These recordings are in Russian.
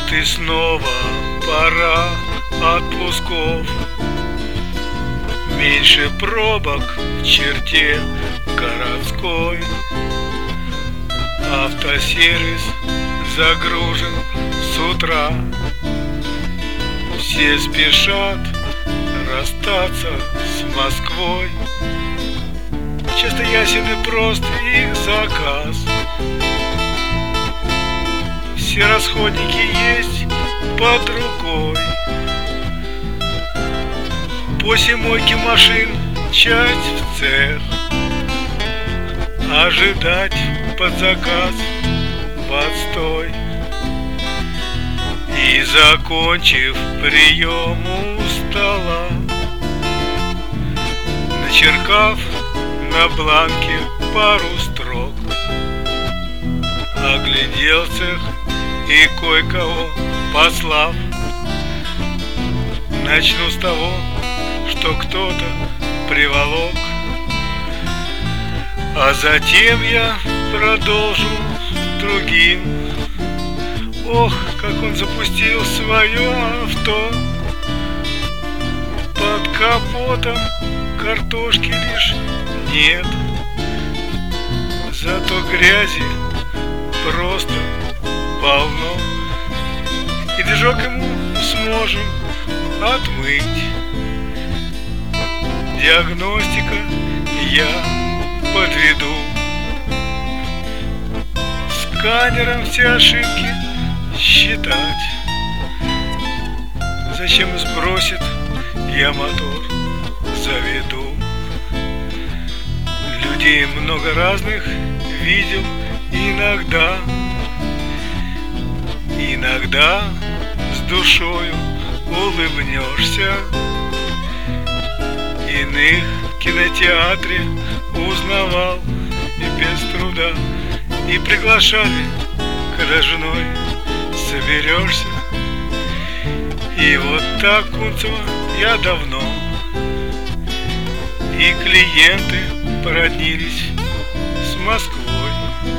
Вот и снова пора отпусков, меньше пробок в черте городской. Автосервис загружен с утра, все спешат расстаться с Москвой. Часто ясен и прост их заказ, все расходники есть под рукой. После мойки машин часть в цех, ожидать под заказ в отстой. И закончив прием у стола, начеркав на бланке пару строк, оглядел цех и кое-кого послав. Начну с того, что кто-то приволок, а затем я продолжу другим. Ох, как он запустил свое авто, под капотом картошки лишь нет, зато грязи просто полно, и движок ему сможем отмыть. Диагностика я подведу, сканером все ошибки считать. Зачем сбросит, я мотор заведу. Людей много разных видел иногда с душою улыбнешься. Иных в кинотеатре узнавал и без труда, и приглашали, когда женой соберешься. И вот так, Кунцево, я давно, и клиенты породнились с Москвой.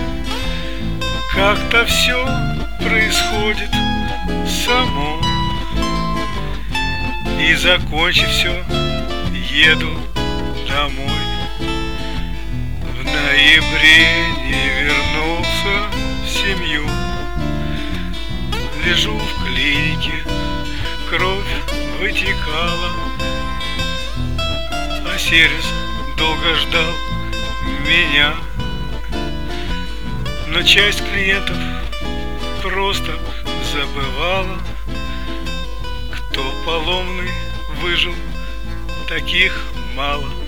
Как-то все происходит само, и закончив все, еду домой. В ноябре не вернулся в семью, лежу в клинике, кровь вытекала, а сервис долго ждал меня. Но часть клиентов просто забывала, кто поломный выжил, таких мало.